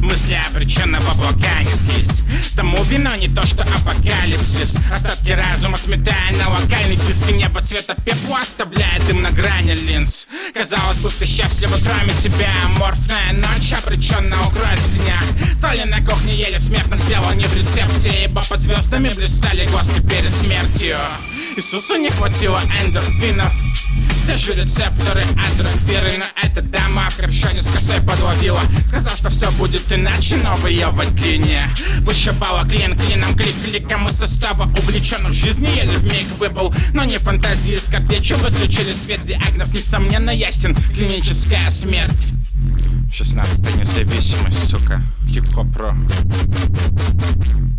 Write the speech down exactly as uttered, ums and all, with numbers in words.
Мысли обреченного облака неслись. Тому вино не то, что апокалипсис. Остатки разума сметая на локальный диск. Небо цвета пепла оставляет дым на грани линз. Казалось бы, все счастливы, кроме тебя. Аморфная ночь обречена украсть дня. То ли на кухне ели смертных, дело не в рецепте, ибо под звездами блистали глазки перед смертью. Иисусу не хватило эндорфинов, те же рецепторы атрофиры. Но эта дама в капюшоне с косой подловила. Сказал, что все будет иначе, новый я в длине. Вышибала клин клином, клик кликом из состава. Увлечен в жизни, еле вмиг выбыл. Но не фантазии с картечью, выключили свет. Диагноз несомненно ясен, клиническая смерть. Шестнадцатая независимость, сука, хип-хоп про.